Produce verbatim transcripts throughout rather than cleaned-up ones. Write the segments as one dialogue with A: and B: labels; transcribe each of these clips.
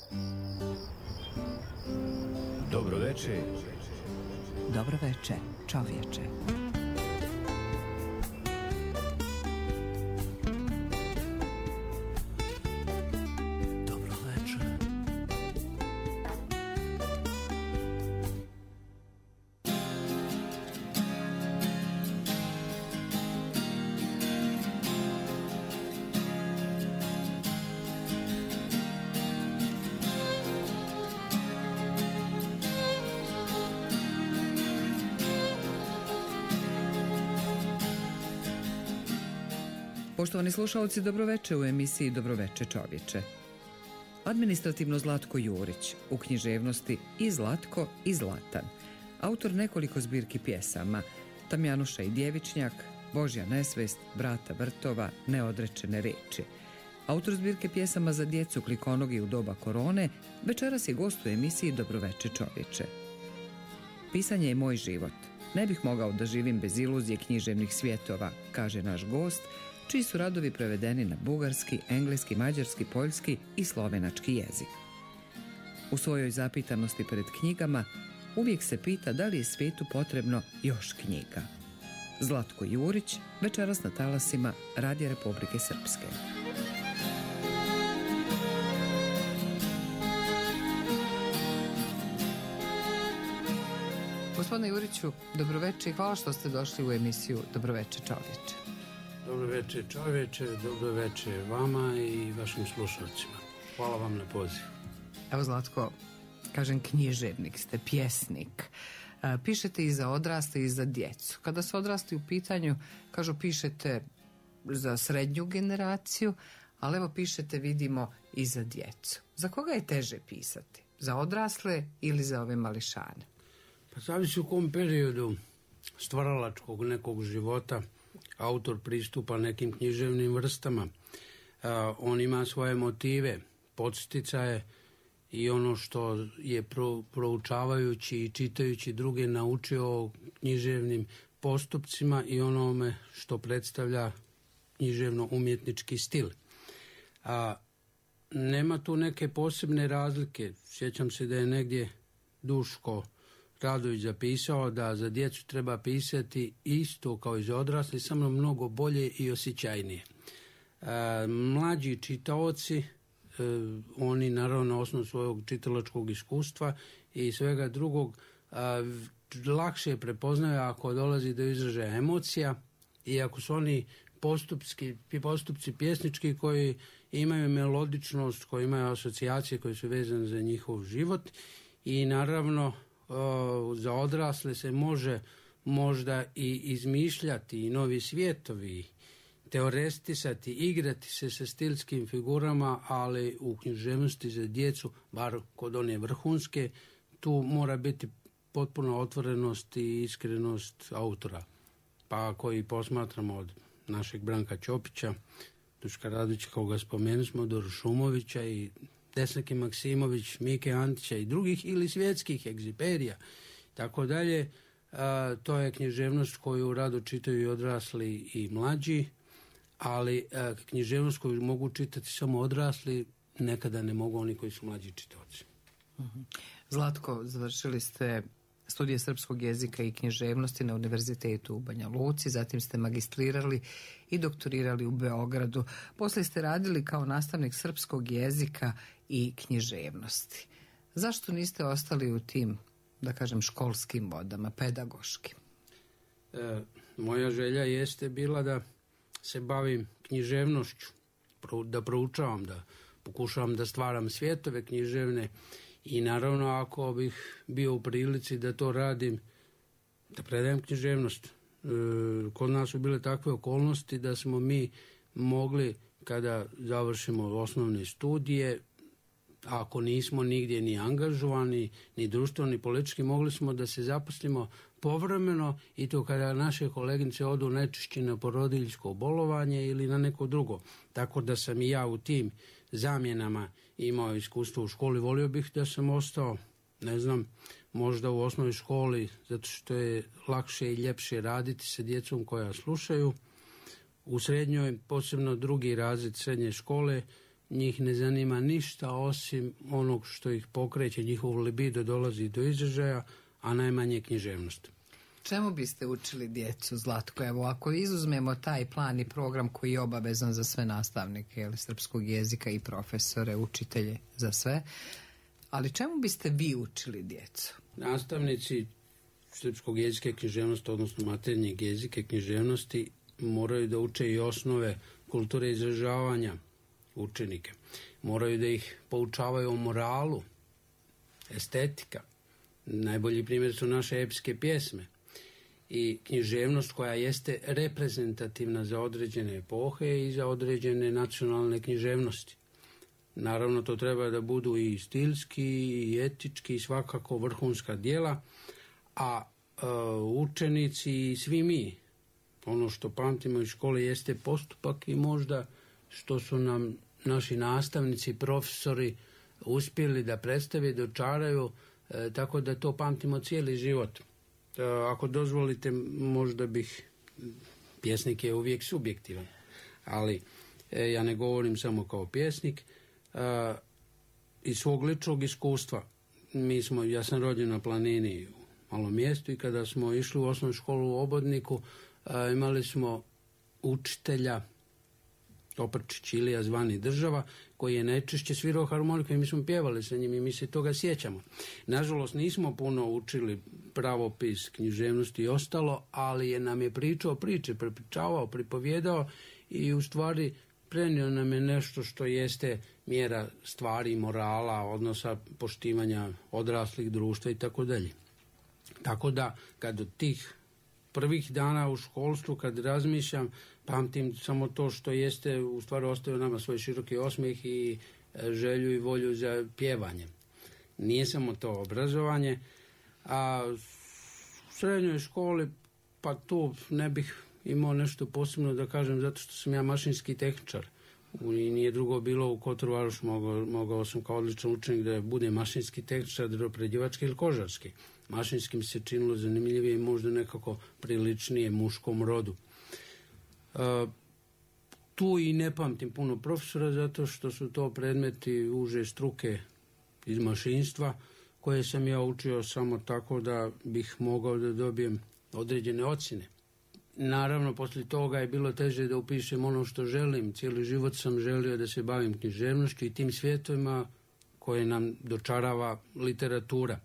A: Dobro veče.
B: Dobro veče, čovječe.
C: Dobro veče.
B: Poštovani slušalci, dobroveče u emisiji Dobroveče čovječe. Administrativno Zlatko Jurić, u književnosti i Zlatko i Zlatan. Autor nekoliko zbirki pjesama, Tamjanuša i Djevičnjak, Božja nesvest, Brata vrtova, Neodrečene riječi. Autor zbirke pjesama za djecu Klikonogi u doba korone, večeras je gost u emisiji Dobroveče čovječe. Pisanje je moj život. Ne bih mogao da živim bez iluzije književnih svjetova, kaže naš gost, čiji su radovi prevedeni na bugarski, engleski, mađarski, poljski i slovenački jezik. U svojoj zapitanosti pred knjigama uvijek se pita da li je svijetu potrebno još knjiga. Zlatko Jurić, večeras na talasima Radija Republike Srpske. Gospodine Juriću, dobroveče i hvala što ste došli u emisiju Dobroveče čovječe.
C: Dobro večer čovječe, dobro večer vama i vašim slušalcima. Hvala vam na pozivu.
B: Evo Zlatko, kažem književnik ste, pjesnik. E, pišete i za odrasle i za djecu. Kada su odrasli u pitanju, kažu pišete za srednju generaciju, ali evo pišete, vidimo, i za djecu. Za koga je teže pisati? Za odrasle ili za ove mališane?
C: Pa zavisi u kom periodu stvaralačkog nekog života autor pristupa nekim književnim vrstama. A, on ima svoje motive, podsticaje i ono što je pro, proučavajući i čitajući druge naučio o književnim postupcima i onome što predstavlja književno-umjetnički stil. A, nema tu neke posebne razlike. Sjećam se da je negdje Duško Radović zapisao da za djecu treba pisati isto kao i za odrasle, samo mnogo bolje i osjećajnije. E, mlađi čitaoci, e, oni naravno na osnovu svojeg čitalačkog iskustva i svega drugog, e, lakše prepoznaju ako dolazi do izražaja emocija i ako su oni postupci, postupci pjesnički koji imaju melodičnost, koji imaju asocijacije koje su vezane za njihov život i naravno za odrasle se može možda i izmišljati i novi svijetovi, teoretisati, igrati se sa stilskim figurama, ali u književnosti za djecu, bar kod one vrhunske, tu mora biti potpuno otvorenost i iskrenost autora. Pa ako i posmatramo od našeg Branka Ćopića, Duška Radovića, koga spomenuli smo, do Šumovića i Desnake Maksimović, Mike Antića i drugih ili svjetskih egziperija, tako dalje. A, to je književnost koju rado čitaju i odrasli i mlađi, ali a, književnost koju mogu čitati samo odrasli, nekada ne mogu oni koji su mlađi čitaoci.
B: Uh-huh. Zlatko, završili ste studije srpskog jezika i književnosti na Univerzitetu u Banja Luci, zatim ste magistrirali i doktorirali u Beogradu. Poslije ste radili kao nastavnik srpskog jezika i književnosti. Zašto niste ostali u tim, da kažem, školskim vodama, pedagoškim?
C: E, moja želja jeste bila da se bavim književnošću, da proučavam, da pokušavam da stvaram svjetove književne. I naravno ako bih bio u prilici da to radim, da predajem književnost. E, kod nas su bile takve okolnosti da smo mi mogli, kada završimo osnovne studije, ako nismo nigdje ni angažovani, ni društveno, ni politički, mogli smo da se zaposlimo povremeno i to kada naše koleginice odu najčešće na porodiljsko bolovanje ili na neko drugo. Tako da sam i ja u tim zamjenama imao iskustvo u školi. Volio bih da sam ostao, ne znam, možda u osnovnoj školi, zato što je lakše i ljepše raditi sa djecom koja slušaju. U srednjoj, posebno drugi razred srednje škole, njih ne zanima ništa osim onog što ih pokreće, njihov libido dolazi do izražaja, a najmanje književnost.
D: Čemu biste učili djecu, Zlatko? Evo, ako izuzmemo taj plan i program koji je obavezan za sve nastavnike ili srpskog jezika i profesore, učitelje, za sve, ali čemu biste vi učili djecu?
C: Nastavnici srpskog jezika i književnosti, odnosno maternjeg jezika i književnosti, moraju da uče i osnove kulture izražavanja učenike. Moraju da ih poučavaju o moralu, estetika. Najbolji primjer su naše epske pjesme i književnost koja jeste reprezentativna za određene epohe i za određene nacionalne književnosti. Naravno, to treba da budu i stilski, i etički, i svakako vrhunska djela, a e, učenici i svi mi, ono što pamtimo iz škole jeste postupak i možda što su nam naši nastavnici, profesori uspjeli da predstave, dočaraju, e, tako da to pamtimo cijeli život. E, ako dozvolite, možda bih, pjesnik je uvijek subjektivan, ali e, ja ne govorim samo kao pjesnik. E, iz svog ličnog iskustva, mi smo, ja sam rođen na planini u malom mjestu i kada smo išli u osnovnu školu u Obodniku, e, imali smo učitelja Toprčić Ilija zvani Država, koji je najčešće svirao harmoniku i mi smo pjevali sa njim i mi se toga sjećamo. Nažalost, nismo puno učili pravopis, književnosti i ostalo, ali je nam je pričao priče, prepričavao, pripovjedao i u stvari prenio nam je nešto što jeste mjera stvari, morala, odnosa, poštivanja odraslih društva i tako dalje. Tako da, kad od tih prvih dana u školstvu, kad razmišljam, pamtim samo to što jeste, u stvari ostavio nama svoj široki osmijeh i želju i volju za pjevanje. Nije samo to obrazovanje, a u srednjoj školi, pa tu ne bih imao nešto posebno da kažem, zato što sam ja mašinski tehničar. I nije drugo bilo u Kotor-Varoš, mogao, mogao sam kao odličan učenik da bude mašinski tehničar, drvoprerađivački ili kožarski. Mašinski mi se činilo zanimljivije i možda nekako priličnije muškom rodu. E, tu i ne pamtim puno profesora, zato što su to predmeti uže struke iz mašinstva, koje sam ja učio samo tako da bih mogao da dobijem određene ocjene. Naravno, poslije toga je bilo teže da upišem ono što želim. Cijeli život sam želio da se bavim književnošću i tim svijetovima koje nam dočarava literatura.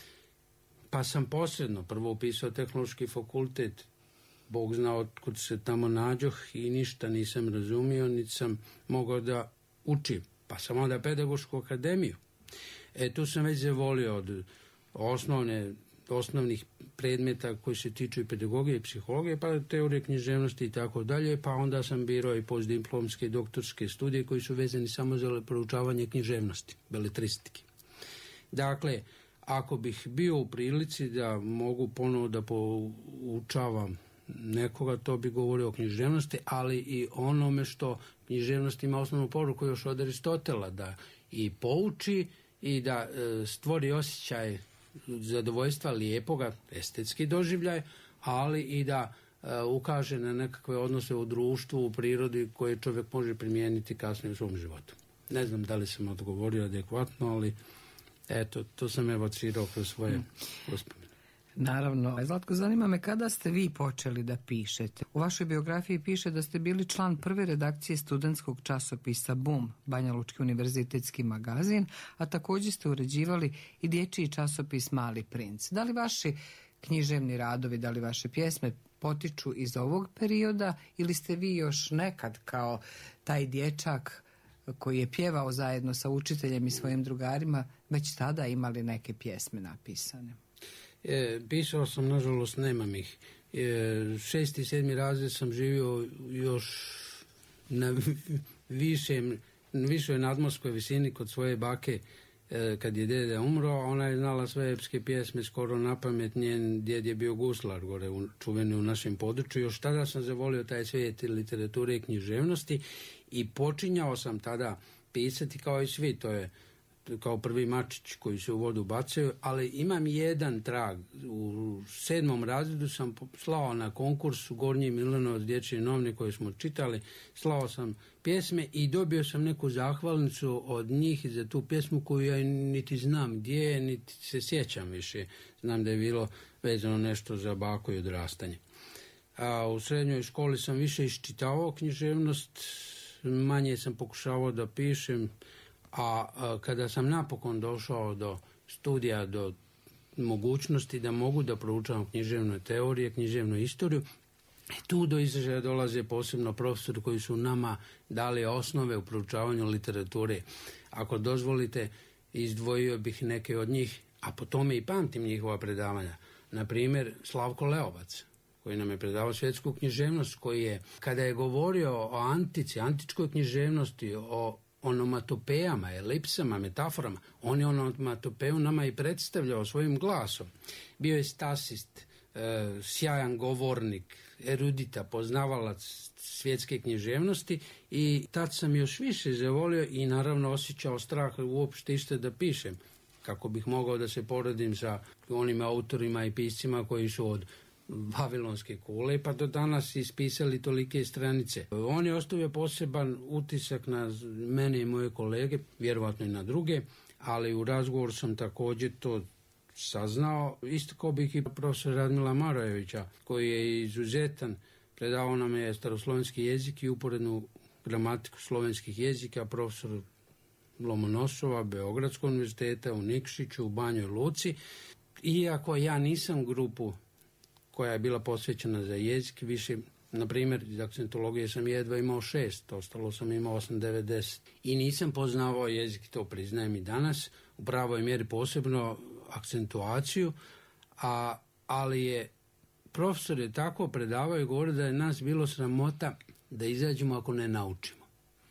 C: Pa sam posredno prvo upisao tehnološki fakultet. Bog zna otkud se tamo nađoh i ništa nisam razumio, niti sam mogao da učim. Pa sam onda pedagošku akademiju. E, tu sam već zavolio od osnovne osnovnih predmeta koji se tiču i pedagogije i psihologije, pa teorije književnosti i tako dalje, pa onda sam birao i postdiplomske i doktorske studije koji su vezani samo za proučavanje književnosti, beletristike. Dakle, ako bih bio u prilici da mogu ponovo da poučavam nekoga, to bi govorio o književnosti, ali i onome što književnost ima osnovnu poruku još od Aristotela, da i pouči i da e, stvori osjećaj zadovoljstva lijepoga, estetski doživljaj, ali i da e, ukaže na nekakve odnose u društvu, u prirodi koje čovjek može primijeniti kasnije u svom životu. Ne znam da li sam odgovorio adekvatno, ali eto, to sam evocirao kroz svoje hmm. uspomene.
D: Naravno. Zlatko, zanima me kada ste vi počeli da pišete. U vašoj biografiji piše da ste bili član prve redakcije studentskog časopisa Bum, Banja Lučki univerzitetski magazin, a također ste uređivali i dječji časopis Mali princ. Da li vaši književni radovi, da li vaše pjesme potiču iz ovog perioda ili ste vi još nekad kao taj dječak koji je pjevao zajedno sa učiteljem i svojim drugarima već tada imali neke pjesme napisane?
C: E, pisao sam, nažalost nemam ih. E, šesti i sedmi razred sam živio još na višem, višoj nadmorskoj visini kod svoje bake e, kad je dede umro. Ona je znala sve epske pjesme skoro na pamet. Njen djed je bio guslar gore u, čuveni u našem području. Još tada sam zavolio taj svijet literature i književnosti i počinjao sam tada pisati kao i svi. To je kao prvi mačić koji se u vodu bacaju, ali imam jedan trag. U sedmom razredu sam slao na konkurs u Gornji Milanovac dječje novine koje smo čitali, slao sam pjesme i dobio sam neku zahvalnicu od njih za tu pjesmu koju ja niti znam gdje je, niti se sjećam više. Znam da je bilo vezano nešto za bako i odrastanje. A u srednjoj školi sam više iščitavao književnost, manje sam pokušavao da pišem, a, a kada sam napokon došao do studija, do mogućnosti da mogu da proučavam književne teorije, književnu istoriju, tu do izražaja dolaze posebno profesori koji su nama dali osnove u proučavanju literature. Ako dozvolite, izdvojio bih neke od njih, a po tome i pamtim njihova predavanja. Na primjer, Slavko Leovac, koji nam je predavao svjetsku književnost, koji je, kada je govorio o antici, antičkoj književnosti, o onomatopejama, elipsama, metaforama, on je onomatopeju nama i predstavljao svojim glasom. Bio je stasist, e, sjajan govornik, erudita, poznavalac svjetske književnosti i tad sam još više zavolio i naravno osjećao strah uopšte ište da pišem, kako bih mogao da se poredim sa onim autorima i piscima koji su od Vavilonske kule pa do danas ispisali tolike stranice. On je ostavio poseban utisak na mene i moje kolege, vjerovatno i na druge, ali u razgovoru sam također to saznao. Isto kao bih i profesor Radmila Marojevića, koji je izuzetan, predavao nam je staroslovenski jezik i uporednu gramatiku slovenskih jezika, profesor Lomonosova, Beogradskog univerziteta, u Nikšiću, u Banjoj Luci. Iako ja nisam grupu koja je bila posvećena za jezik, više, na primjer, iz akcentologije sam jedva imao šest, ostalo sam imao osam, devet, deset. I nisam poznavao jezik, to priznajem i danas, u pravoj mjeri posebno akcentuaciju, a, ali je profesor je tako predavao i govorio da je nas bilo sramota da izađemo ako ne naučimo.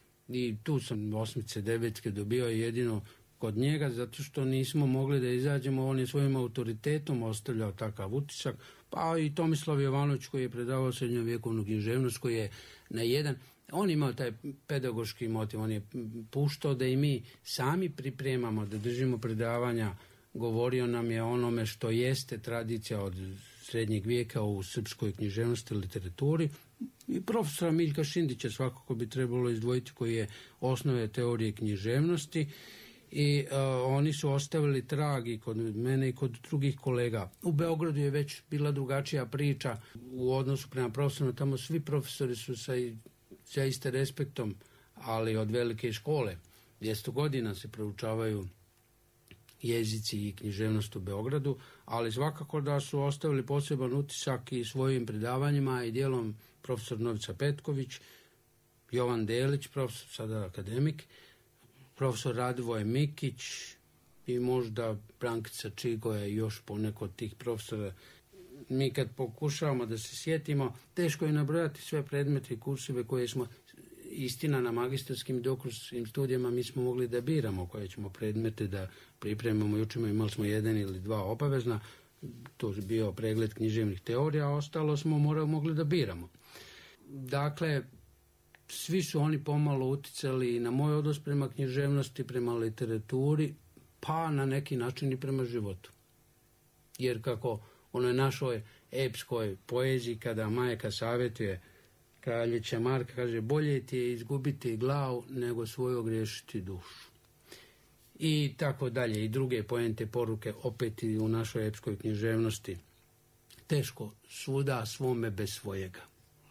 C: I tu sam osmice, devetke dobio jedino kod njega, zato što nismo mogli da izađemo, on je svojim autoritetom ostavljao takav utisak, pa i Tomislav Jovanović koji je predavao srednjovjekovnu književnost, koji je na jedan, on imao taj pedagoški motiv, on je puštao da i mi sami pripremamo, da držimo predavanja, govorio nam je onome što jeste tradicija od srednjeg vijeka u srpskoj književnosti i literaturi. I profesora Miljka Šindića svakako bi trebalo izdvojiti, koji je osnove teorije književnosti. I uh, oni su ostavili trag i kod mene i kod drugih kolega. U Beogradu je već bila drugačija priča u odnosu prema profesorima. Tamo svi profesori su sa zaista respektom, ali od velike škole. dvjesto godina se proučavaju jezici i književnost u Beogradu, ali svakako da su ostavili poseban utisak i svojim predavanjima i dijelom profesor Novica Petković, Jovan Delić, profesor, sada akademik, profesor Radivoje Mikić i možda Brankica Čigoja i još poneko od tih profesora. Mi kad pokušavamo da se sjetimo, teško je nabrojati sve predmete i kurseve koje smo, istina na magistarskim i doktorskim studijama, mi smo mogli da biramo koje ćemo predmete da pripremamo i učimo. Imali smo jedan ili dva obavezna, to je bio pregled književnih teorija, a ostalo smo morali, mogli da biramo. Dakle, svi su oni pomalo uticali na moj odnos prema književnosti, prema literaturi, pa na neki način i prema životu. Jer kako onoj našoj epskoj poeziji, kada majka savjetuje kraljića Marka, kaže, bolje ti je izgubiti glavu nego svoju ogriješiti dušu. I tako dalje, i druge poente, poruke, opet i u našoj epskoj književnosti. Teško svuda svome bez svojega.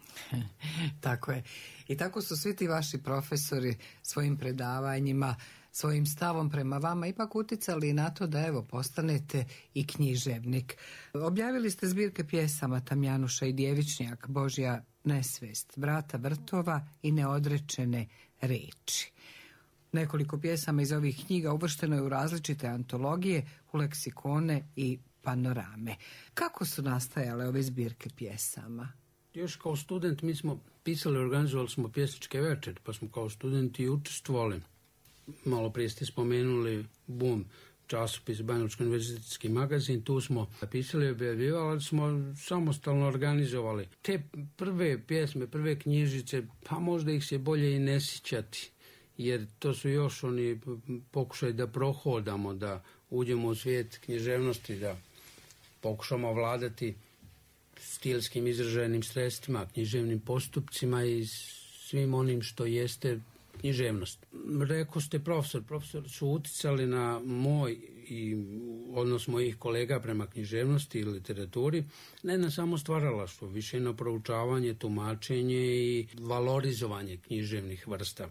D: Tako je. I tako su svi ti vaši profesori svojim predavanjima, svojim stavom prema vama ipak uticali na to da evo postanete i književnik. Objavili ste zbirke pjesama Tamjanuša i Djevičnjak, Božja nesvest, Vrata vrtova i Neodrečene reči. Nekoliko pjesama iz ovih knjiga uvršteno je u različite antologije, u leksikone i panorame. Kako su nastajale ove zbirke pjesama?
C: Još kao student mi smo pisali, organizovali smo pjesničke večeri, pa smo kao studenti učestvovali. Malo prije ste spomenuli Bum, časopis Banjalučki univerzitetski magazin, tu smo pisali i objavljivali, ali smo samostalno organizovali. Te prve pjesme, prve knjižice, pa možda ih se bolje i ne sjećati, jer to su još oni pokušaj da prohodamo, da uđemo u svijet književnosti, da pokušamo vladati stilskim izraženim sredstvima, književnim postupcima i svim onim što jeste književnost. Rekao ste profesor, profesor su uticali na moj i odnos mojih kolega prema književnosti i literaturi, ne na samo stvaralaštvo, više na proučavanje, tumačenje i valorizovanje književnih vrsta.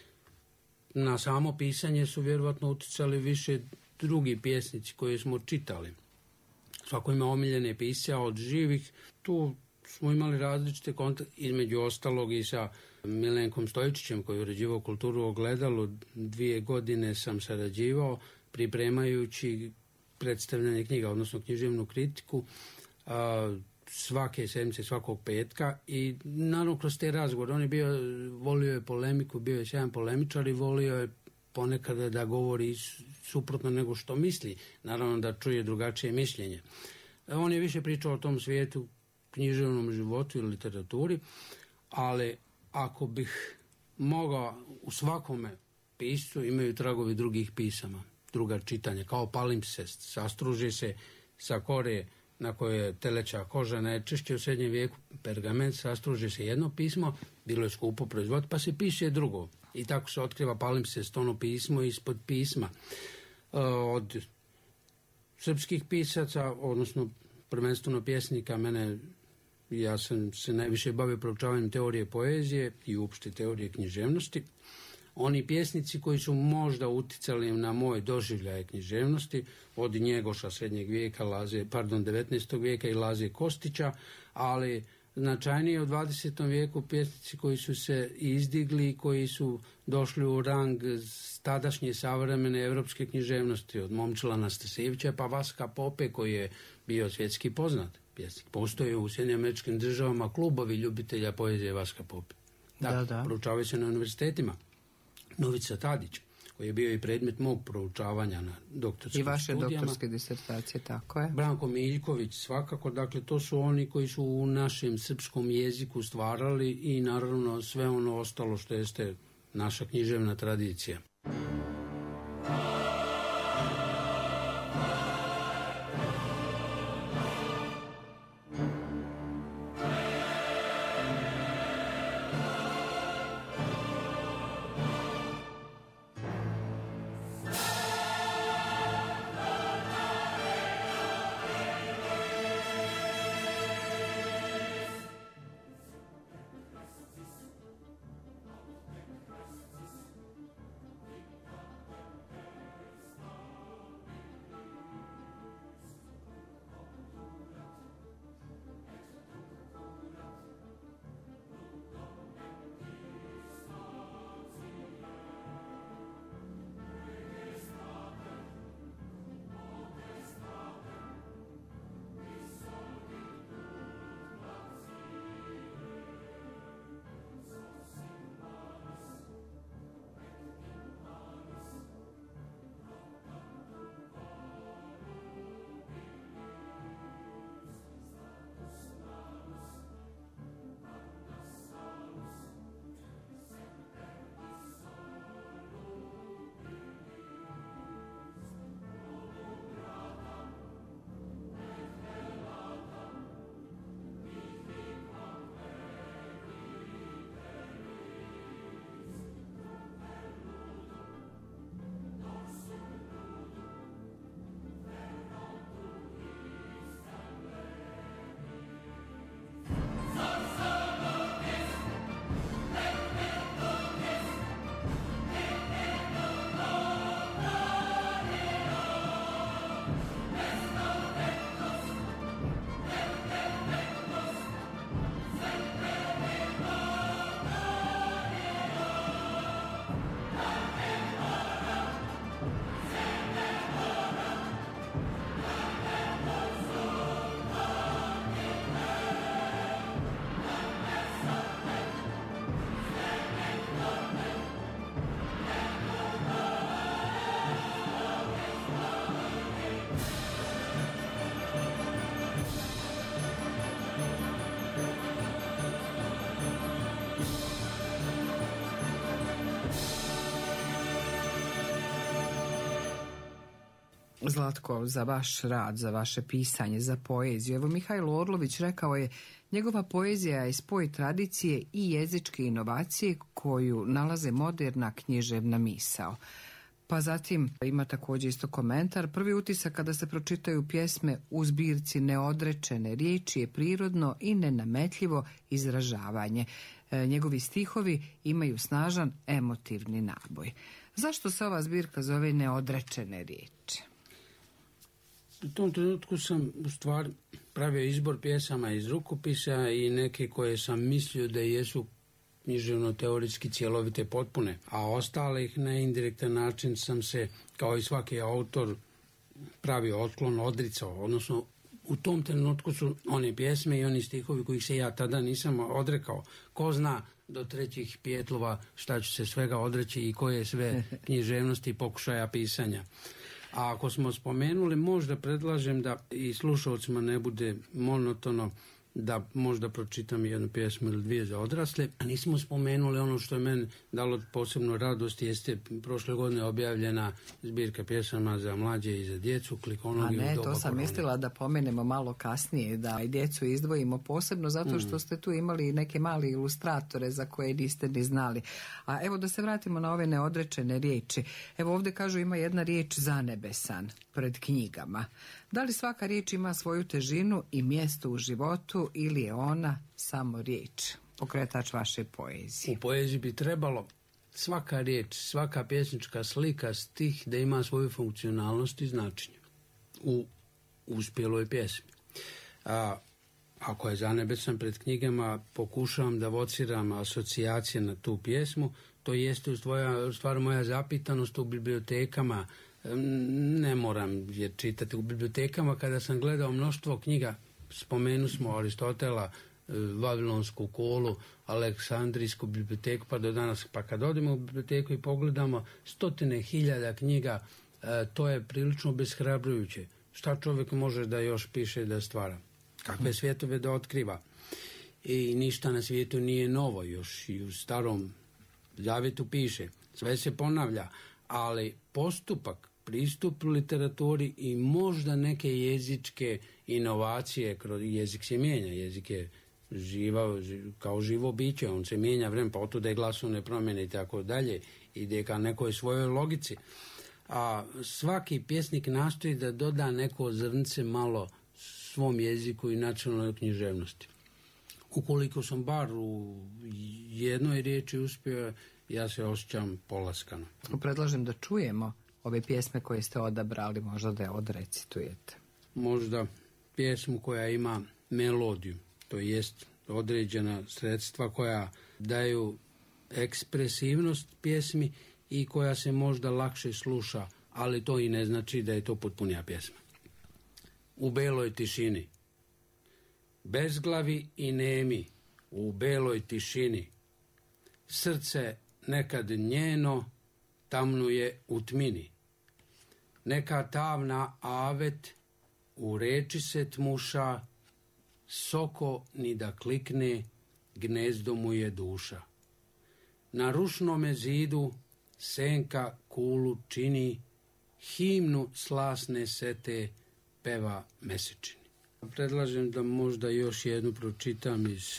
C: Na samo pisanje su vjerovatno uticali više drugi pjesnici koje smo čitali. Svako ima omiljene pisce, od živih tu smo imali različite kontakte, između ostalog i sa Milenkom Stojčićem koji je uređivao Kulturu u ogledalu. Dvije godine sam sarađivao pripremajući predstavljanje knjiga, odnosno književnu kritiku, a, svake sedmice, svakog petka i naravno kroz te razgovore. On je bio, volio je polemiku, bio je sjajan polemičar i volio je ponekada da govori suprotno nego što misli, naravno da čuje drugačije mišljenje. On je više pričao o tom svijetu, književnom životu i literaturi, ali ako bih mogao, u svakome piscu imaju tragovi drugih pisama, druga čitanja, kao palimpsest, sastruži se sa kore na kojoj je teleća koža, najčešće u srednjem vijeku pergament, sastruži se jedno pismo, bilo je skupo proizvod, pa se piše drugo. I tako se otkriva palimpsest, ono pismo ispod pisma. Od srpskih pisaca, odnosno prvenstveno pjesnika, mene, ja sam se najviše bavio proučavanjem teorije poezije i uopšte teorije književnosti. Oni pjesnici koji su možda uticali na moj doživljaj književnosti, od Njegoša srednjeg vijeka, Laze, pardon, devetnaestog vijeka i Laze Kostića, ali značajnije u dvadesetom vijeku pjesnici koji su se izdigli, koji su došli u rang tadašnje savremene evropske književnosti, od Momčila Nastasijevića pa Vaska Pope koji je bio svjetski poznat pjesnik. Postoje u Sjedinjenim Američkim Državama klubovi ljubitelja poezije Vaska Pope. Da, da, da. Proučavaju se na univerzitetima. Novica Tadić, koji je bio i predmet mog proučavanja na doktorskim studijama. I vaše
D: studijama. Doktorske disertacije, tako je.
C: Branko Miljković, svakako, dakle, to su oni koji su u našem srpskom jeziku stvarali i naravno sve ono ostalo što jeste naša književna tradicija.
D: Zlatko, za vaš rad, za vaše pisanje, za poeziju. Evo, Mihajlo Orlović rekao je, njegova poezija je spoj tradicije i jezičke inovacije koju nalaze moderna književna misao. Pa zatim ima također isto komentar. Prvi utisak kada se pročitaju pjesme u zbirci Neodrečene riječi je prirodno i nenametljivo izražavanje. E, njegovi stihovi imaju snažan emotivni naboj. Zašto se ova zbirka zove Neodrečene riječi?
C: U tom trenutku sam u stvari pravio izbor pjesama iz rukopisa i neke koje sam mislio da jesu književno-teoretski cjelovite potpune, a ostale ih na indirektan način sam se, kao i svaki autor, pravio otklon, odricao, odnosno u tom trenutku su one pjesme i oni stihovi kojih se ja tada nisam odrekao. Ko zna do trećih pijetlova šta ću se svega odreći i koje sve književnosti pokušaja pisanja. A ako smo spomenuli, možda predlažem da i slušalcima ne bude monotono da možda pročitam jednu pjesmu ili dvije za odrasle. Nismo spomenuli ono što je meni dalo posebno radost, jeste prošle godine objavljena zbirka pjesama za mlađe i za djecu.
D: A ne, to sam mislila da pomenemo malo kasnije, da i djecu izdvojimo posebno, zato što ste tu imali neke mali ilustratore za koje niste ni znali. A evo da se vratimo na ove neodrečene riječi. Evo ovdje kažu ima jedna riječ zanebesan pred knjigama. Da li svaka riječ ima svoju težinu i mjesto u životu ili je ona samo riječ, pokretač vaše poezije?
C: U poeziji bi trebalo svaka riječ, svaka pjesnička slika, stih da ima svoju funkcionalnost i značenje u uspjeloj pjesmi. A ako je zanebesan pred knjigama, pokušavam da vociram asocijacije na tu pjesmu, to jeste u stvari moja zapitanost u bibliotekama. Ne moram je čitati u bibliotekama. Kada sam gledao mnoštvo knjiga, spomenu smo Aristotela, Vavilonsku kolu, Aleksandrijsku biblioteku, pa do danas, pa kad odemo u biblioteku i pogledamo stotine hiljada knjiga, to je prilično beshrabrujuće. Šta čovjek može da još piše da stvara? Kakve svjetove da otkriva? I ništa na svijetu nije novo, još i u starom zavjetu piše. Sve se ponavlja, ali postupak, pristup literaturi i možda neke jezičke inovacije, kroz jezik se mijenja, jezik je živa, kao živo biće, on se mijenja vremena, pa otuda je glasovne promjene i tako dalje, ide ka nekoj svojoj logici. A svaki pjesnik nastoji da doda neko zrnce malo svom jeziku i nacionalnoj književnosti. Ukoliko sam bar u jednoj riječi uspio, ja se osjećam polaskano.
D: Predlažem da čujemo ove pjesme koje ste odabrali, možda da je odrecitujete.
C: Možda pjesmu koja ima melodiju, to jest određena sredstva koja daju ekspresivnost pjesmi i koja se možda lakše sluša, ali to i ne znači da je to potpunija pjesma. U beloj tišini, bezglavi i nemi, u beloj tišini, srce nekad njeno tamnuje u tmini. Neka tavna avet u reči se tmuša, soko ni da klikne, gnezdo mu je duša. Na rušnome zidu senka kulu čini, himnu slasne sete peva mesečini. Predlažem da možda još jednu pročitam iz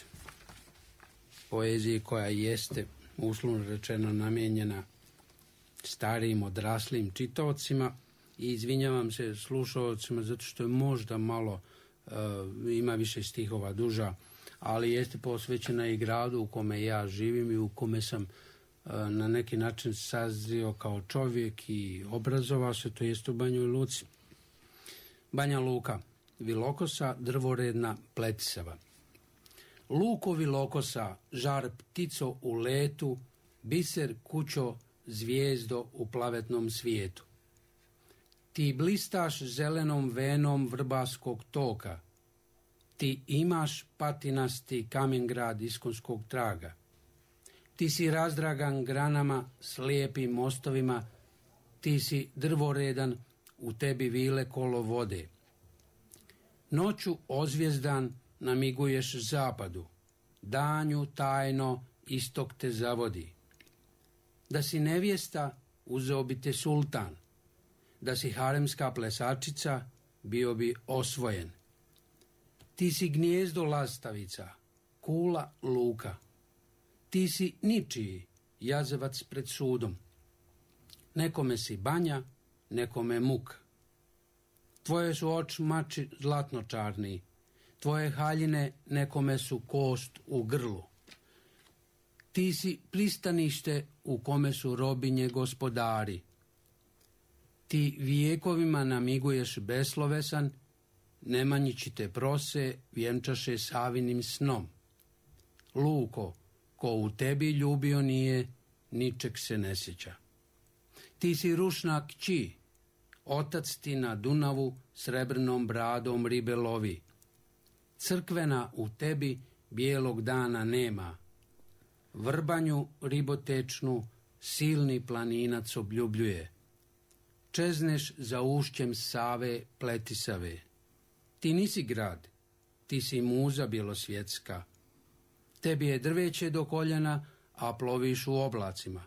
C: poezije koja jeste uslovno rečeno namijenjena starijim odraslim čitaocima i izvinjavam se slušaocima zato što je možda malo uh, ima više stihova duža, ali jeste posvećena i gradu u kome ja živim i u kome sam uh, na neki način sazrio kao čovjek i obrazovao se, to jest u Banjoj Luci. Banja Luka, Vilokosa, drvoredna pletisava. Luko Vilokosa, žar ptico u letu, biser kućo, zvijezdo u plavetnom svijetu. Ti blistaš zelenom venom vrbaskog toka, ti imaš patinasti kamen-grad iskonskog traga. Ti si razdragan granama, slijepim mostovima, ti si drvoredan, u tebi vile kolo vode. Noću ozvijezdan namiguješ zapadu, danju tajno istok te zavodi. Da si nevjesta, uzeo bi te sultan, da si haremska plesačica, bio bi osvojen. Ti si gnijezdo lastavica, kula luka. Ti si ničiji, jazavac pred sudom. Nekome si banja, nekome muk. Tvoje su oč mači zlatnočarni, tvoje haljine nekome su kost u grlu. Ti si pristanište u kome su robinje gospodari. Ti vijekovima namiguješ beslovesan, Nemanjići te prose vjenčaše Savinim snom. Luko, ko u tebi ljubio nije, ničeg se ne sjeća. Ti si rušna kći, otac ti na Dunavu srebrnom bradom ribe lovi. Crkvena u tebi bijelog dana nema. Vrbanju ribotečnu silni planinac obljubljuje. Čezneš za ušćem Save pletisave. Ti nisi grad, ti si muza bjelosvjetska. Tebi je drveće do koljena, a ploviš u oblacima.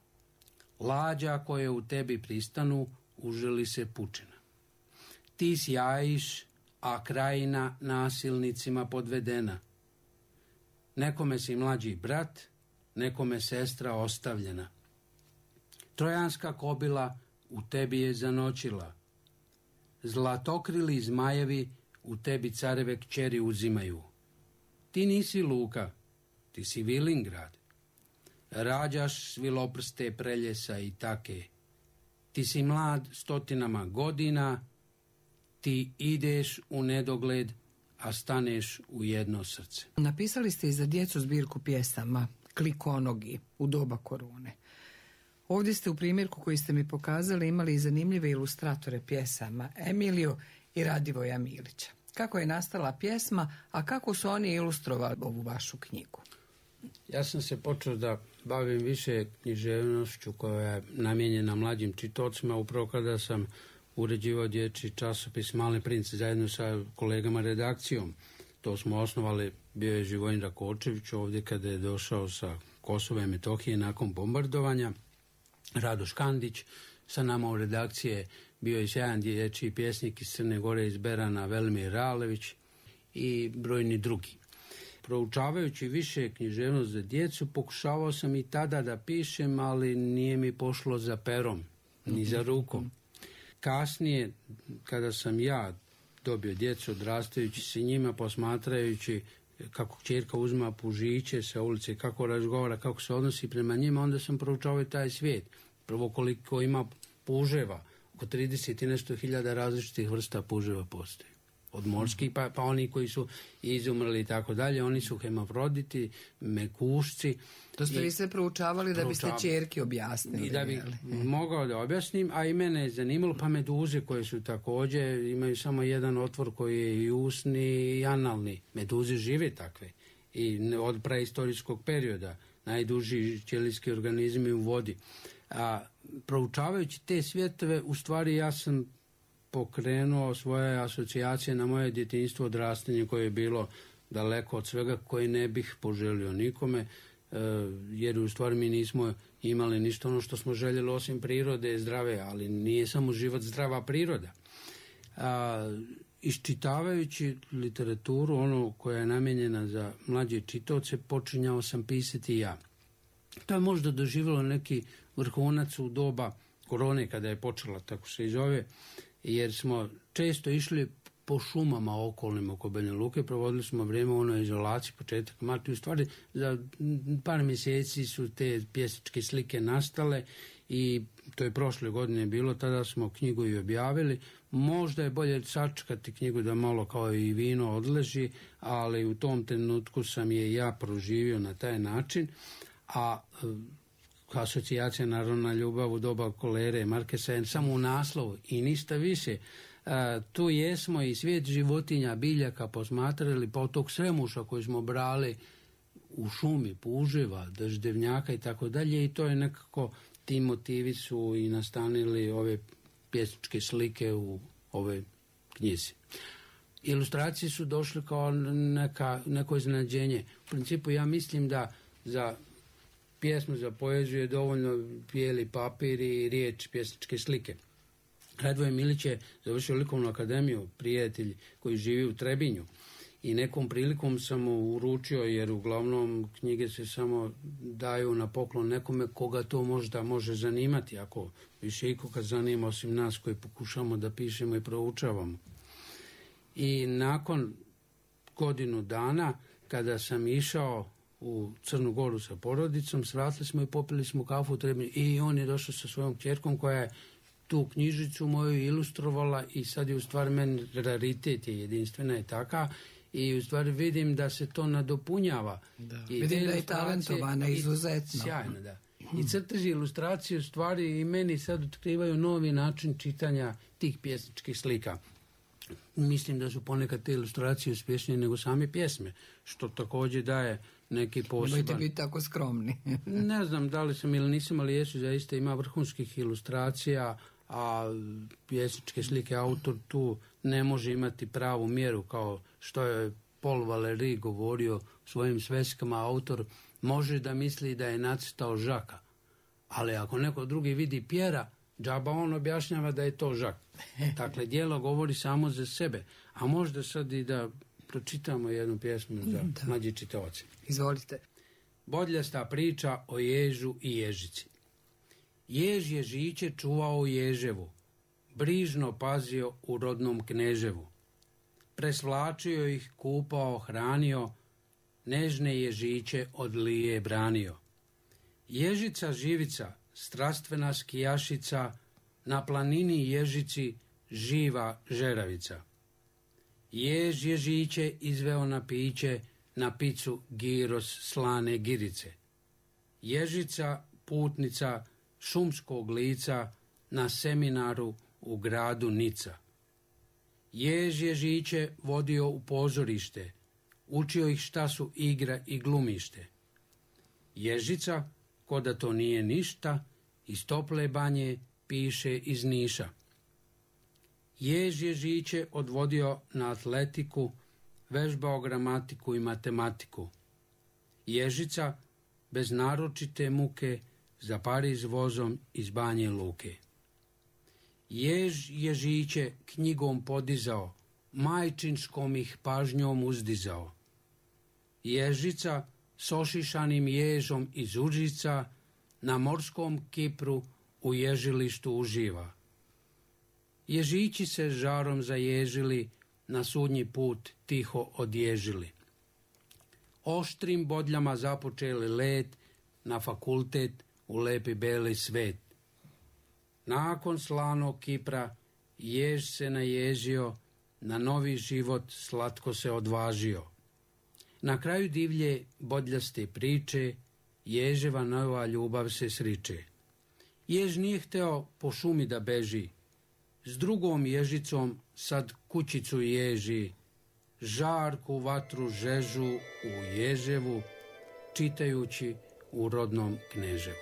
C: Lađa koje u tebi pristanu, uželi se pučina. Ti sjajiš, a krajina nasilnicima podvedena. Nekome si mlađi brat, nekome sestra ostavljena. Trojanska kobila u tebi je zanoćila. Zlatokrili zmajevi u tebi careve kćeri uzimaju. Ti nisi Luka, ti si Vilingrad. Rađaš sviloprste preljesa i take. Ti si mlad stotinama godina, ti ideš u nedogled, a staneš u jedno srce.
D: Napisali ste i za djecu zbirku pjesama Klikonogi u doba korone. Ovdje ste u primjerku koji ste mi pokazali imali i zanimljive ilustratore pjesama, Emiliju i Radivoja Milića. Kako je nastala pjesma, a kako su oni ilustrovali ovu vašu knjigu?
C: Ja sam se počeo da bavim više književnošću koja je namijenjena mlađim čitocima, upravo kada sam uređivao dječji časopis Mali princ zajedno sa kolegama redakcijom. To smo osnovali, bio je Živojin Rakočević ovdje kada je došao sa Kosova i Metohije nakon bombardovanja. Radoš Kandić, sa nama u redakcije bio je sjajan dječji pjesnik iz Crne Gore iz Berana, Velimir Ralević i brojni drugi. Proučavajući više književnost za djecu, pokušavao sam i tada da pišem, ali nije mi pošlo za perom, ni za rukom. Kasnije, kada sam ja dobio djecu, odrastajući se njima, posmatrajući kako kćerka uzma pužiće sa ulice, kako razgovara, kako se odnosi prema njima, onda sam proučavao taj svijet. Prvo koliko ima puževa, oko trideset i nešto hiljada različitih vrsta puževa postoji. Od morskih, pa, pa oni koji su izumrli i tako dalje, oni su hemafroditi, mekušci.
D: To ste vi sve proučavali da biste ćerki objasnili.
C: I da bi mogao da objasnim, a i mene je zanimalo, pa meduze koje su također, imaju samo jedan otvor koji je i usni i analni. Meduze žive takve i od preistorijskog perioda, najduži ćelijski organizmi u vodi. A proučavajući te svjetove, u stvari ja sam pokrenuo svoje asocijacije na moje djetinjstvo, odrastanje koje je bilo daleko od svega, koje ne bih poželio nikome, jer u stvari mi nismo imali ništa ono što smo željeli osim prirode zdrave, ali nije samo život zdrava priroda. A, iščitavajući literaturu, ono koja je namijenjena za mlađe čitaoce, počinjao sam pisati ja. To je možda doživjelo neki vrhunac u doba korone, kada je počela, tako se i zove, jer smo često išli po šumama okolnim oko Banja Luke, provodili smo vrijeme u onoj izolaciji, početak marta. U stvari za par mjeseci su te pjesničke slike nastale i to je prošle godine bilo, tada smo knjigu i objavili. Možda je bolje sačekati knjigu da malo kao i vino odleži, ali u tom trenutku sam je ja proživio na taj način, a asocijacija Narodna ljubav u doba kolere Markesa je samo u naslovu i ništa više. A, tu jesmo i svijet životinja, biljaka posmatrali, pa od tog sremuša koji smo brali u šumi, puževa, daždevnjaka i tako dalje, i to je nekako, ti motivi su i nastanili ove pjesničke slike u ove knjizi. Ilustracije su došle kao neka, neko iznenađenje. U principu ja mislim da za pjesmu, za poeziju je dovoljno bijeli papir i riječ pjesničke slike. Radvoje Milić je završio likovnu akademiju, prijatelj koji živi u Trebinju. I nekom prilikom sam mu uručio, jer uglavnom knjige se samo daju na poklon nekome koga to možda može zanimati, ako više ikoga zanima osim nas koji pokušamo da pišemo i proučavamo. I nakon godinu dana, kada sam išao u Crnu Goru sa porodicom, svratili smo i popili smo kafu u Trebinju. I on je došao sa svojom kćerkom koja je tu knjižicu moju ilustrovala i sad je u stvari meni raritet, je jedinstvena je taka. I u stvari vidim da se to nadopunjava.
D: Da. I vidim da je talentovana, izuzetno.
C: Sjajno, da. I crteži ilustracije u stvari i meni sad otkrivaju novi način čitanja tih pjesničkih slika. Mislim da su ponekad te ilustracije uspješnije nego same pjesme, što također daje neki poseban...
D: Nemojte biti tako skromni.
C: Ne znam da li sam ili nisam, ali jesu zaista ima vrhunskih ilustracija, a pjesničke slike autor tu ne može imati pravu mjeru, kao što je Paul Valéry govorio u svojim sveskama. Autor može da misli da je nacrtao Žaka, ali ako neko drugi vidi Pjera, džaba on objašnjava da je to Žak. Dakle, djelo govori samo za sebe. A možda sad i da pročitamo jednu pjesmu za mlađe čitaoce.
D: Izvolite.
C: Bodljasta priča o ježu i ježici. Jež ježiće čuvao u ježevu, brižno pazio u rodnom Kneževu. Presvlačio ih, kupao, hranio, nežne ježiće od lije branio. Ježica živica, strastvena skijašica, na planini ježici živa žeravica. Jež ježiće izveo na piće, na picu giros slane girice. Ježica, putnica, šumskog lica, na seminaru u gradu Nica. Jež ježiće vodio u pozorište, učio ih šta su igra i glumište. Ježica, ko da to nije ništa, iz tople banje piše iz Niša. Jež ježiće odvodio na atletiku, vežbao gramatiku i matematiku. Ježica, bez naročite muke, za Pariz vozom iz Banje Luke. Jež ježiće knjigom podizao, majčinskom ih pažnjom uzdizao. Ježica s ošišanim ježom iz Užica na morskom Kipru u ježilištu uživa. Ježići se žarom zaježili, na sudnji put tiho odježili. Oštrim bodljama započeli let na fakultet u lepi beli svet. Nakon slanog Kipra jež se naježio, na novi život slatko se odvažio. Na kraju divlje bodljaste priče, ježeva nova ljubav se sriče. Jež nije hteo po šumi da beži, s drugom ježicom sad kućicu ježi, žarku vatru žežu u ježevu, čitajući u rodnom Kneževu.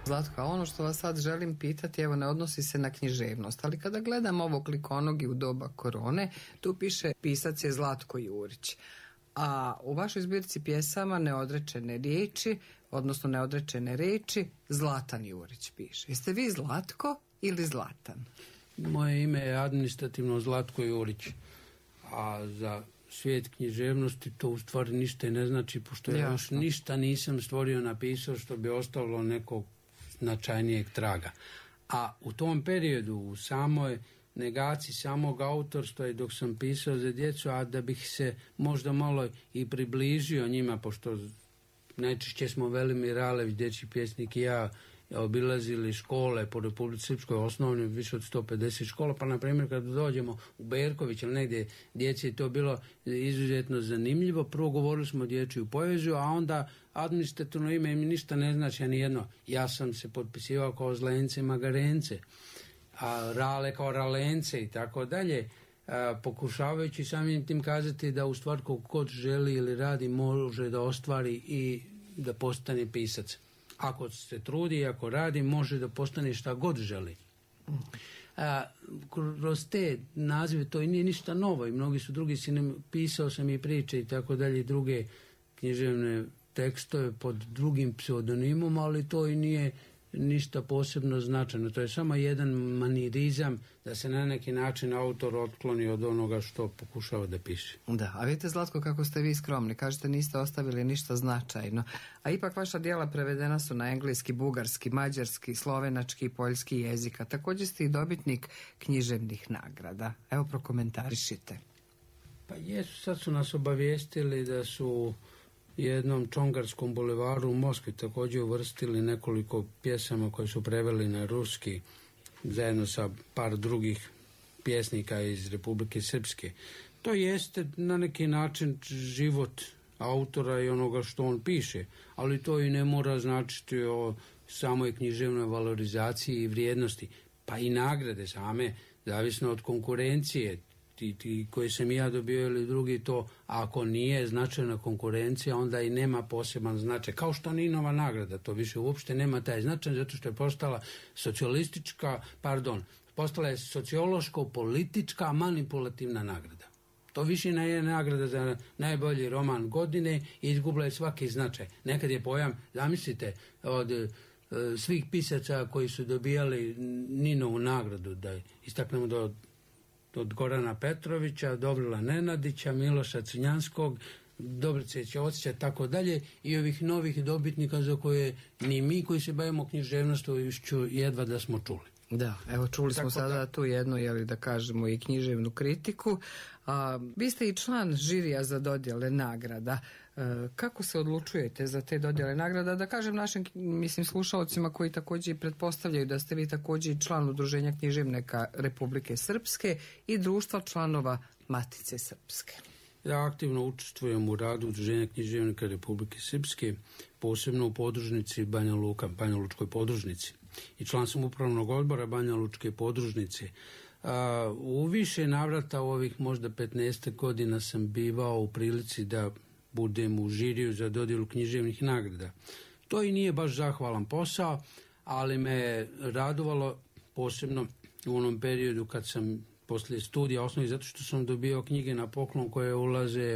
D: Zlatko, a ono što vas sad želim pitati, evo, ne odnosi se na književnost, ali kada gledam ovog likonogi u doba korone, tu piše pisac je Zlatko Jurić. A u vašoj zbirci pjesama Neodrečene riječi, odnosno Neodrečene reči, Zlatan Jurić piše. Jeste vi Zlatko ili Zlatan?
C: Moje ime je administrativno Zlatko Jurić, a za svijet književnosti to u stvari ništa ne znači, pošto ja još ništa nisam stvorio, napisao što bi ostavilo nekog značajnijeg traga. A u tom periodu, u samoj negaciji samog autorstva i dok sam pisao za djecu, a da bih se možda malo i približio njima, pošto najčešće smo Velimir Alević, dječji pjesnik i ja, obilazili škole po Republici Srpskoj, osnovne, više od sto pedeset škola, pa na primjer kad dođemo u Berković ili negdje djeci je to bilo izuzetno zanimljivo. Prvo govorili smo dječju poeziju, a onda administrativno ime mi ništa ne znači, ni jedno. Ja sam se potpisivao kao Zlence Magarence, a Rale kao Ralence i tako dalje, pokušavajući samim tim kazati da u stvari kog god želi ili radi može da ostvari i da postane pisac. Ako se trudi i ako radi, može da postane šta god želi. A, kroz te nazive to i nije ništa novo i mnogi su drugi sinem, pisao sam i priče i tako dalje, druge književne tekstove pod drugim pseudonimom, ali to i nije ništa posebno značajno. To je samo jedan manirizam da se na neki način autor otkloni od onoga što pokušava da piše.
D: Da, a vidite, Zlatko, kako ste vi skromni. Kažete niste ostavili ništa značajno. A ipak vaša djela prevedena su na engleski, bugarski, mađarski, slovenački i poljski jezik. A također ste i dobitnik književnih nagrada. Evo, prokomentarišite.
C: Pa jesu, sad su nas obavijestili da su jednom Čongarskom bulevaru u Moskvi također uvrstili nekoliko pjesama koje su preveli na ruski zajedno sa par drugih pjesnika iz Republike Srpske. To jeste na neki način život autora i onoga što on piše, ali to i ne mora značiti o samoj književnoj valorizaciji i vrijednosti, pa i nagrade same, zavisno od konkurencije. Ti, ti koji sam ja dobio ili drugi, to ako nije značajna konkurencija, onda i nema poseban značaj. Kao što ni nova nagrada, to više uopšte nema taj značaj, zato što je postala socijalistička, pardon, postala je sociološko-politička manipulativna nagrada. To više ne je nagrada za najbolji roman godine i izgubila je svaki značaj. Nekad je pojam, zamislite, od e, svih pisaca koji su dobijali Ninovu nagradu, da istaknemo do od Gorana Petrovića, Dobrila Nenadića, Miloša Crnjanskog, Dobrice Ćosića, tako dalje, i ovih novih dobitnika za koje ni mi koji se bavimo književnošću jedva da smo čuli.
D: Da, evo čuli smo
C: tako
D: sada
C: da.
D: tu jednu, jeli da kažemo, i književnu kritiku. A, vi ste i član žirija za dodjele nagrada. E, kako se odlučujete za te dodjele nagrada? Da kažem našim, mislim, slušalcima koji također pretpostavljaju da ste vi također član Udruženja književnika Republike Srpske i društva članova Matice Srpske.
C: Ja aktivno učestvujem u radu Udruženja književnika Republike Srpske, posebno u podružnici Banja Luka, Banja Lučkoj podružnici. I član sam upravnog odbora Banja Lučke podružnice. A, u više navrata u ovih možda petnaest godina sam bivao u prilici da budem u žiriju za dodjelu književnih nagrada. To i nije baš zahvalan posao, ali me je radovalo posebno u onom periodu kad sam poslije studija osnovnih, zato što sam dobio knjige na poklon koje ulaze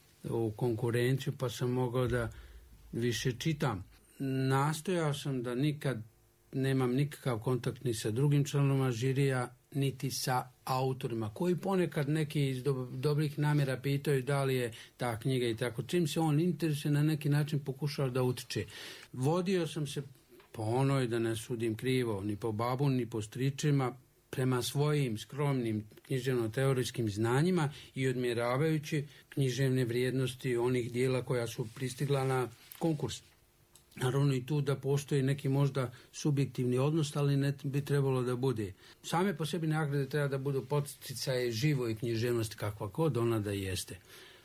C: u konkurenciju, pa sam mogao da više čitam. Nastojao sam da nikad nemam nikakav kontakt ni sa drugim članovima žirija, niti sa autorima, koji ponekad neki iz do, dobrih namjera pitaju da li je ta knjiga i tako. Čim se on interesuje, na neki način pokušao da utiče. Vodio sam se po onoj, da ne sudim krivo, ni po babu, ni po stričima, prema svojim skromnim književno-teorijskim znanjima i odmjeravajući književne vrijednosti onih dijela koja su pristigla na konkurs. Naravno i tu da postoji neki možda subjektivni odnos, ali ne bi trebalo da bude. Same po sebi nagrade treba da budu poticaje živoj književnosti kakva god ona da jeste.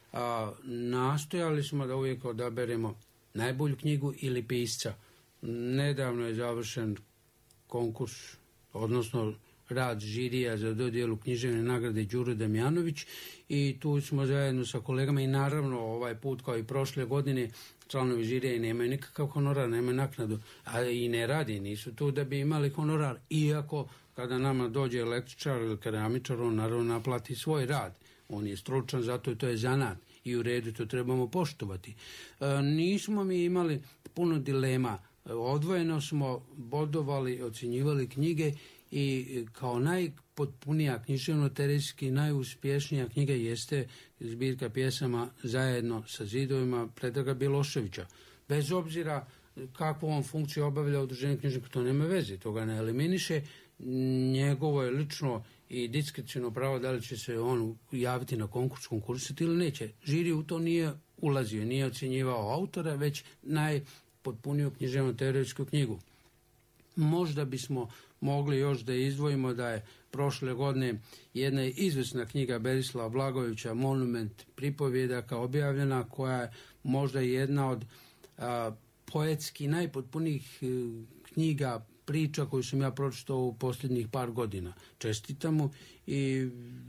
C: A, nastojali smo da uvijek odaberemo najbolju knjigu ili pisca. Nedavno je završen konkurs, odnosno rad žirija za dodjelu književne nagrade Đuro Damjanović i tu smo zajedno sa kolegama i naravno ovaj put kao i prošle godine članovi žirija nemaju nikakav honorar, nemaju naknadu, a i ne radi, nisu tu da bi imali honorar, iako kada nama dođe električar ili keramičar, on naravno naplati svoj rad. On je stručan, zato to je zanat i u redu to trebamo poštovati. E, nismo mi imali puno dilema. Odvojeno smo bodovali, ocjenjivali knjige i kao najpotpunija književno-teorijski najuspješnija knjiga jeste zbirka pjesama Zajedno sa zidovima Predraga Bjeloševića. Bez obzira kakvu on funkciju obavlja udruženje književnika, to nema veze, to ga ne eliminiše. Njegovo je lično i diskreciono pravo da li će se on javiti na konkurs, konkursati ili neće. Žiri u to nije ulazio, nije ocjenjivao autora, već najpotpuniju književno-teorijsku knjigu. Možda bismo mogli još da izdvojimo da je prošle godine jedna izvesna knjiga Berislava Blagojevića Monument pripovjedaka objavljena, koja je možda jedna od a, poetski najpotpunijih knjiga priča koju sam ja pročitao u posljednjih par godina. Čestitamo i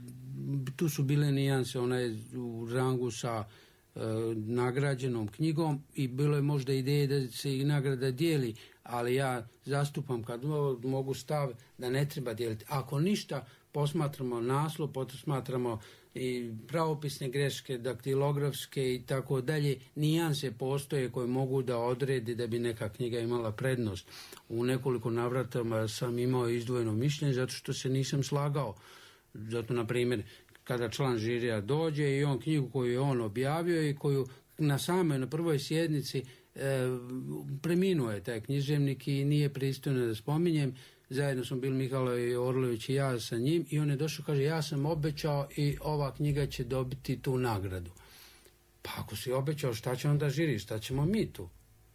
C: tu su bile nijanse, ona je u rangu sa e, nagrađenom knjigom i bilo je možda ideje da se i nagrada dijeli, ali ja zastupam kad mogu stav da ne treba dijeliti. Ako ništa, posmatramo naslov, posmatramo i pravopisne greške, daktilografske i tako dalje, nijanse postoje koje mogu da odredi da bi neka knjiga imala prednost. U nekoliko navrata sam imao izdvojeno mišljenje zato što se nisam slagao. Zato, na primjer, kada član žirija dođe i on knjigu koju je on objavio i koju na samoj, na prvoj sjednici e, preminuo je taj književnik i nije pristojno da spominjem. Zajedno smo bili Mihajlo Orlović i ja sa njim i on je došao, kaže, ja sam obećao i ova knjiga će dobiti tu nagradu. Pa ako si obećao, šta će onda žiri, šta ćemo mi tu?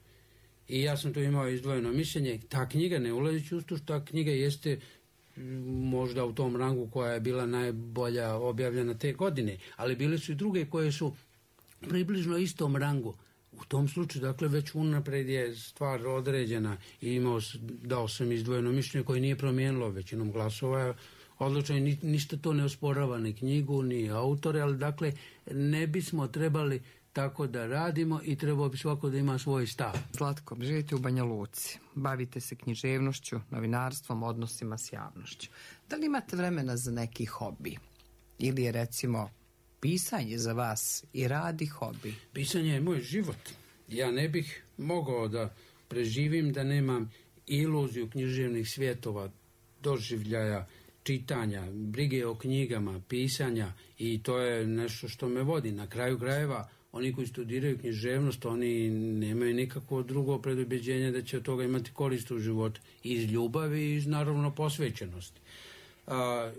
C: I ja sam tu imao izdvojeno mišljenje, ta knjiga, ne ulazići u to, ta knjiga jeste možda u tom rangu koja je bila najbolja objavljena te godine, ali bile su i druge koje su približno istom rangu. U tom slučaju, dakle, već unapred je stvar određena i imao, dao sam izdvojeno mišljenje koje nije promijenilo većinom glasova. Odlučno ni, ništa to ne osporava, ni knjigu, ni autore, ali dakle, ne bismo trebali tako da radimo i trebao bi svako da ima svoj stav.
D: Zlatko, živite u Banja Luci, bavite se književnošću, novinarstvom, odnosima s javnošću. Da li imate vremena za neki hobi? Ili je, recimo, pisanje za vas i rad i hobi?
C: Pisanje je moj život. Ja ne bih mogao da preživim da nemam iluziju književnih svjetova, doživljaja, čitanja, brige o knjigama, pisanja i to je nešto što me vodi. Na kraju krajeva, oni koji studiraju književnost, oni nemaju nikakvo drugo predubjeđenje da će od toga imati korist u životu. Iz ljubavi i iz, naravno, posvećenosti. A,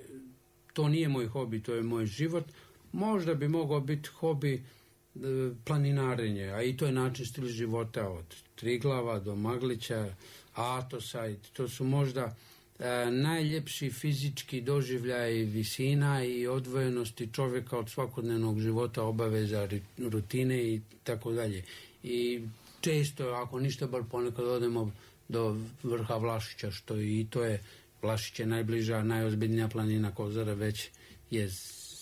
C: to nije moj hobi, to je moj život. Možda bi mogao biti hobi e, planinarenje, a i to je način stil života od Triglava do Maglića, Atosa, i to su možda e, najljepši fizički doživljaj visina i odvojenosti čovjeka od svakodnevnog života, obaveza, rutine i tako dalje. I često, ako ništa, bar ponekad odemo do vrha Vlašića, što i to je, Vlašić je najbliža, najozbiljnija planina Kozara, već je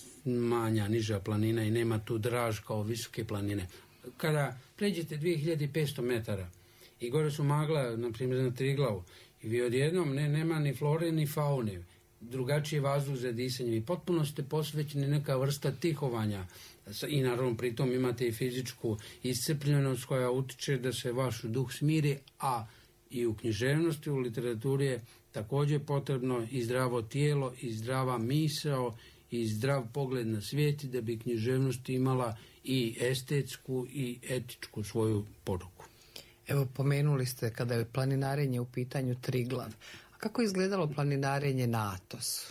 C: manja, niža planina i nema tu draž kao visoke planine. Kada pređete dvije hiljade petsto metara i gore su magla, na primjer na Triglavu, i vi odjednom ne, nema ni flore ni faune, drugačiji vazduh za disanje i potpuno ste posvećeni neka vrsta tihovanja i naravno pritom imate i fizičku iscrpljenost koja utiče da se vaš duh smiri, a i u književnosti, u literaturi je također potrebno i zdravo tijelo i zdrava misao i zdrav pogled na svijet da bi književnost imala i estetsku i etičku svoju poruku.
D: Evo, pomenuli ste kada je planinarenje u pitanju Triglav. A kako je izgledalo planinarenje na Atosu?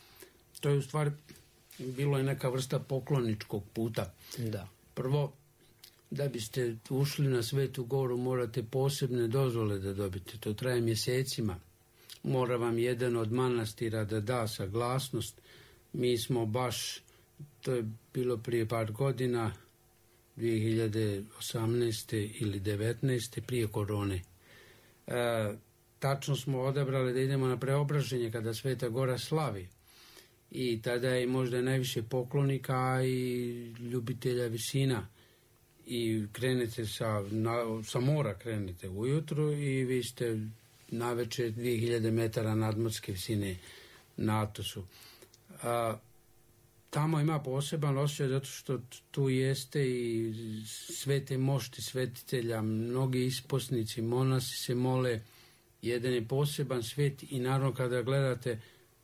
C: To je u stvari bilo je neka vrsta pokloničkog puta.
D: Da.
C: Prvo, da biste ušli na Svetu Goru morate posebne dozvole da dobite. To traje mjesecima. Mora vam jedan od manastira da da saglasnost. Mi smo baš, to je bilo prije par godina, dvije hiljade osamnaeste ili devetnaeste, prije korone. E, tačno smo odabrali da idemo na Preobraženje kada Sveta Gora slavi. I tada je možda najviše poklonika i ljubitelja visina. I krenete sa, na, sa mora krenete ujutru i vi ste naveče dvije hiljade metara nadmorske visine na Atosu. A, tamo ima poseban osjećaj zato što tu jeste i svete mošti svetitelja, mnogi isposnici, monasi se mole, jedan je poseban svet i naravno kada gledate,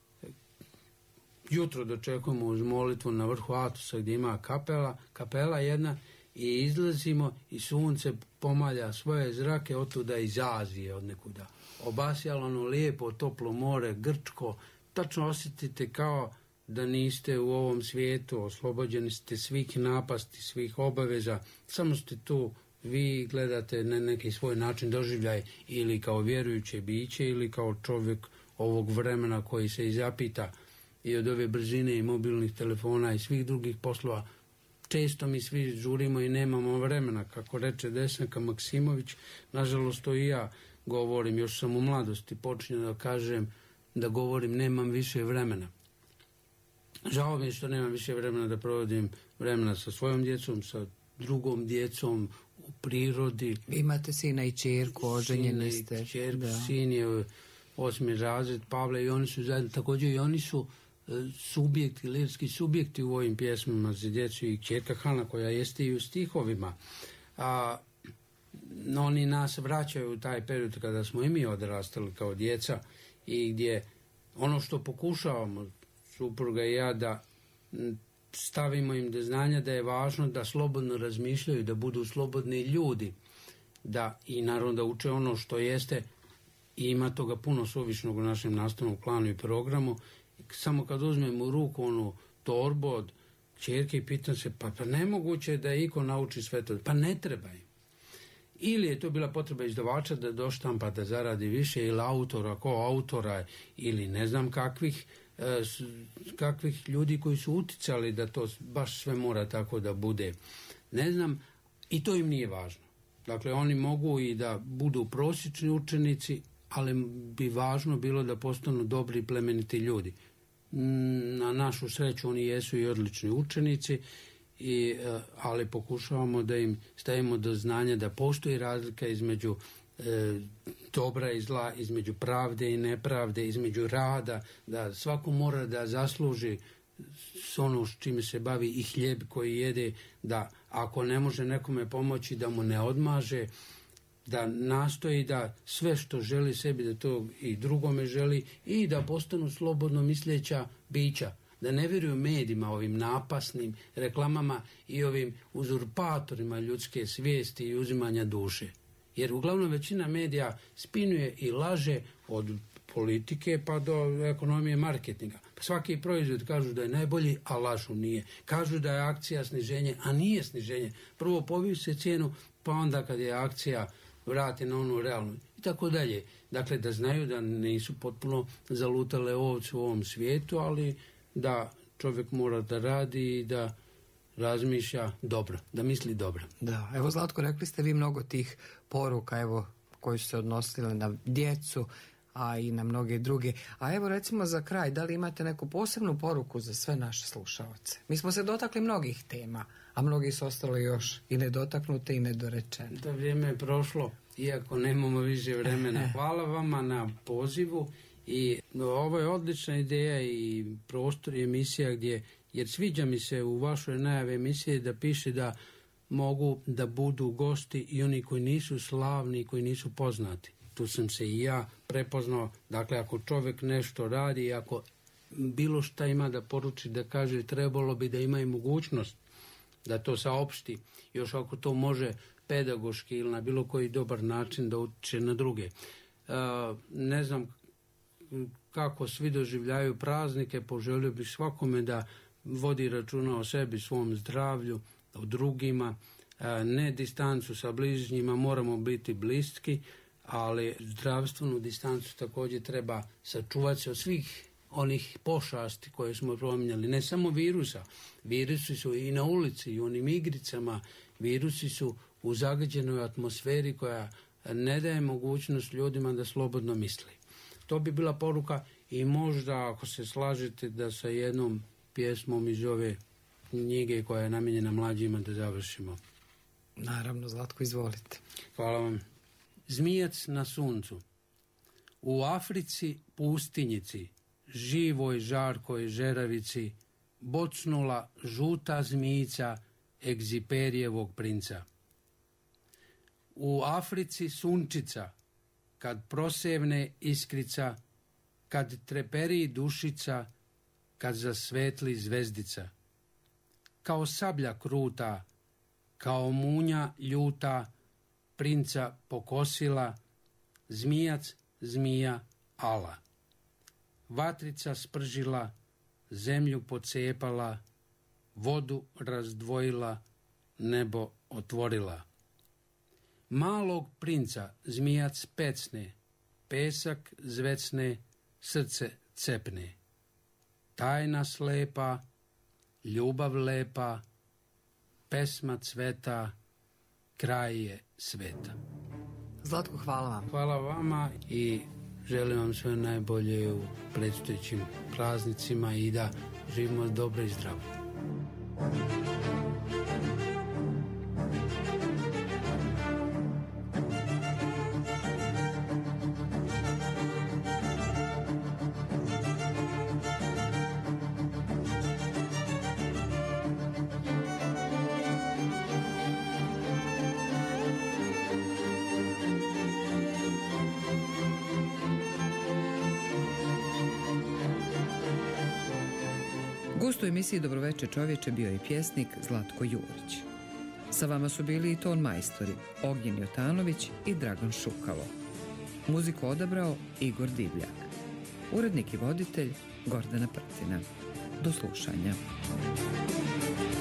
C: jutro dočekujemo uz molitvu na vrhu Atosa gdje ima kapela, kapela jedna i izlazimo i sunce pomalja svoje zrake otuda iz Azije od nekuda. Obasjalo ono lijepo, toplo more, grčko, tačno osjetite kao da niste u ovom svijetu, oslobođeni ste svih napasti, svih obaveza, samo ste tu, vi gledate na neki svoj način doživljaj ili kao vjerujuće biće ili kao čovjek ovog vremena koji se izapita i od ove brzine i mobilnih telefona i svih drugih poslova. Često mi svi žurimo i nemamo vremena, kako reče Desanka Maksimović, nažalost to i ja govorim, još sam u mladosti počinio da kažem da govorim nemam više vremena. Žao mi je što nemam više vremena da provodim vremena sa svojom djecom, sa drugom djecom, u prirodi.
D: Imate sina i ćerku, oženjeni ste.
C: Sina i ćerku, sin je osmi razred, Pavle, i oni su zajedno, također i oni su subjekti, lirski subjekti u ovim pjesmama za djecu i ćerka Hana koja jeste i u stihovima. A, oni nas vraćaju u taj period kada smo i mi odrastali kao djeca i gdje ono što pokušavamo, supruga i ja, da stavimo im do znanja da je važno da slobodno razmišljaju, da budu slobodni ljudi, da i naravno da uče ono što jeste i ima toga puno suvišnog u našem nastavnom planu i programu. Samo kad uzmemo u ruku onu torbu od ćerke i pitam se, pa, pa nemoguće da iko nauči sve to, pa ne treba im. Ili je to bila potreba izdavača da doštampa da zaradi više, ili autora, ko autora, ili ne znam kakvih, eh, kakvih ljudi koji su uticali da to baš sve mora tako da bude. Ne znam, i to im nije važno. Dakle, oni mogu i da budu prosječni učenici, ali bi važno bilo da postanu dobri i plemeniti ljudi. Na našu sreću oni jesu i odlični učenici, i, ali pokušavamo da im stavimo do znanja da postoji razlika između e, dobra i zla, između pravde i nepravde, između rada, da svako mora da zasluži s ono s čime se bavi i hljeb koji jede, da ako ne može nekome pomoći da mu ne odmaže, da nastoji da sve što želi sebi da to i drugome želi i da postanu slobodno misleća bića, da ne vjeruju medijima, ovim napasnim reklamama i ovim uzurpatorima ljudske svijesti i uzimanja duše. Jer uglavnom većina medija spinuje i laže od politike pa do ekonomije marketinga. Pa svaki proizvod kažu da je najbolji, a lažu nije. Kažu da je akcija sniženje, a nije sniženje. Prvo povise cijenu, pa onda kad je akcija vrati na onu realnu i tako dalje. Dakle, da znaju da nisu potpuno zalutale ovce u ovom svijetu, ali da čovjek mora da radi i da razmišlja dobro, da misli dobro.
D: Da, evo Zlatko, rekli ste vi mnogo tih poruka, evo, koji su se odnosili na djecu, a i na mnoge druge. A evo recimo za kraj, da li imate neku posebnu poruku za sve naše slušaoce? Mi smo se dotakli mnogih tema, a mnogi su ostali još i nedotaknute i nedorečene.
C: Da, vrijeme je prošlo, iako nemamo više vremena. Hvala vama na pozivu i ovo je odlična ideja i prostor i emisija gdje, jer sviđa mi se u vašoj najavi emisije da piše da mogu da budu gosti i oni koji nisu slavni i koji nisu poznati. Tu sam se i ja prepoznao. Dakle, ako čovjek nešto radi, ako bilo šta ima da poruči, da kaže, trebalo bi da ima i mogućnost da to saopšti, još ako to može pedagoški ili na bilo koji dobar način da utiče na druge. E, ne znam kako svi doživljaju praznike, poželio bih svakome da vodi računa o sebi, svom zdravlju, o drugima, e, ne distancu sa bližnjima, moramo biti bliski, ali zdravstvenu distancu također treba sačuvati se od svih onih pošasti koje smo promijenili, ne samo virusa. Virusi su i na ulici, i u onim igricama, virusi su u zagađenoj atmosferi koja ne daje mogućnost ljudima da slobodno misli. To bi bila poruka i možda, ako se slažete, da sa jednom pjesmom iz ove knjige koja je namijenjena mlađima da završimo.
D: Naravno, Zlatko, izvolite.
C: Hvala vam. Zmijac na suncu. U Africi pustinjici, živoj žarkoj žeravici, bocnula žuta zmijica Egziperijevog princa. U Africi sunčica, kad prosevne iskrica, kad treperi dušica, kad zasvetli zvezdica. Kao sablja kruta, kao munja ljuta, princa pokosila, zmijac, zmija, ala. Vatrica spržila, zemlju pocepala, vodu razdvojila, nebo otvorila. Malog princa zmijac pecne, pesak zvecne, srce cepne. Tajna slepa, ljubav lepa, pesma cveta, kraj je sveta.
D: Zlatko, hvala vam.
C: Hvala vama i želim vam sve najbolje u predstojećim praznicima i da živimo dobro i zdravo.
B: Gost u emisiji Dobroveče čovječe bio je pjesnik Zlatko Jurić. Sa vama su bili i ton majstori Ognjen Jotanović i Dragan Šukalo. Muziku odabrao Igor Divljak. Urednik i voditelj Gordana Prtina. Do slušanja.